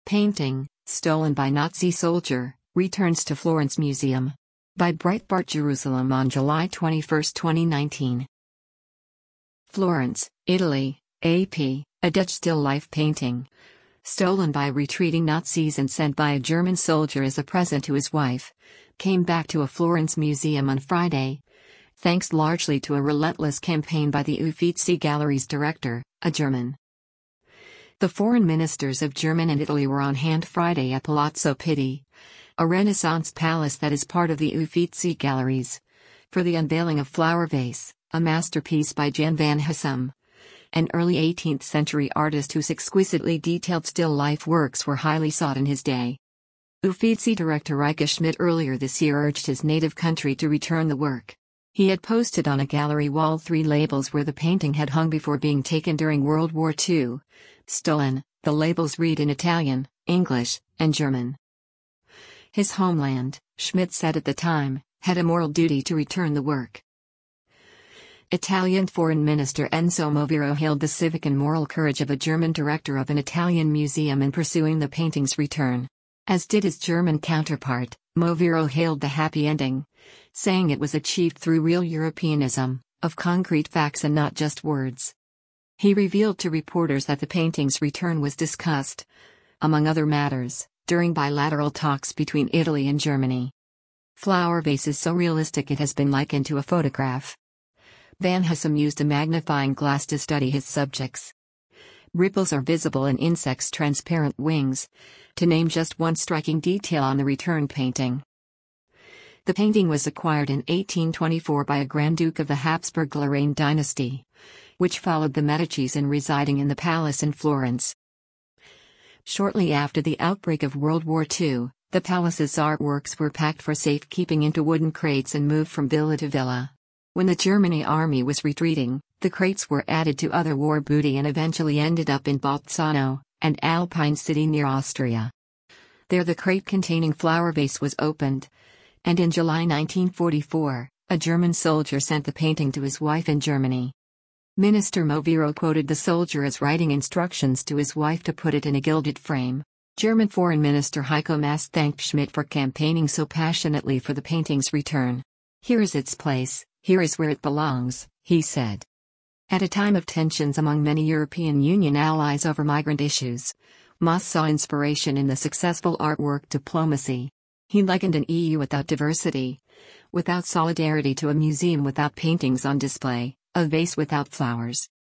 Painting, stolen by Nazi soldier, returns to Florence Museum. By Breitbart Jerusalem on July 21, 2019. Florence, Italy, AP, a Dutch still life painting. Stolen by retreating Nazis and sent by a German soldier as a present to his wife, came back to a Florence museum on Friday, thanks largely to a relentless campaign by the Uffizi Gallery's director, a German. The foreign ministers of Germany and Italy were on hand Friday at Palazzo Pitti, a Renaissance palace that is part of the Uffizi Galleries, for the unveiling of Flower Vase, a masterpiece by Jan van Huysum, an early 18th century artist whose exquisitely detailed still life works were highly sought in his day. Uffizi director Rika Schmidt earlier this year urged his native country to return the work. He had posted on a gallery wall 3 labels where the painting had hung before being taken during World War II. Stolen, the labels read in Italian, English, and German. His homeland, Schmidt said at the time, had a moral duty to return the work. Italian Foreign Minister Enzo Moviro hailed the civic and moral courage of a German director of an Italian museum in pursuing the painting's return. As did his German counterpart, Moviro hailed the happy ending, saying it was achieved through real Europeanism, of concrete facts and not just words. He revealed to reporters that the painting's return was discussed, among other matters, during bilateral talks between Italy and Germany. Flower Vase is so realistic it has been likened to a photograph. Van Huysum used a magnifying glass to study his subjects. Ripples are visible in insects' transparent wings, to name just one striking detail on the return painting. The painting was acquired in 1824 by a Grand Duke of the Habsburg-Lorraine dynasty, which followed the Medicis in residing in the palace in Florence. Shortly after the outbreak of World War II, the palace's artworks were packed for safekeeping into wooden crates and moved from villa to villa. When the German army was retreating, the crates were added to other war booty and eventually ended up in Bolzano, an alpine city near Austria. There the crate containing Flower Vase was opened, and in July 1944, a German soldier sent the painting to his wife in Germany. Minister Moviro quoted the soldier as writing instructions to his wife to put it in a gilded frame. German Foreign Minister Heiko Maas thanked Schmidt for campaigning so passionately for the painting's return. "Here is its place, here is where it belongs," he said. At a time of tensions among many European Union allies over migrant issues, Maas saw inspiration in the successful artwork diplomacy. He likened an EU without diversity, without solidarity, to a museum without paintings on display, a vase without flowers.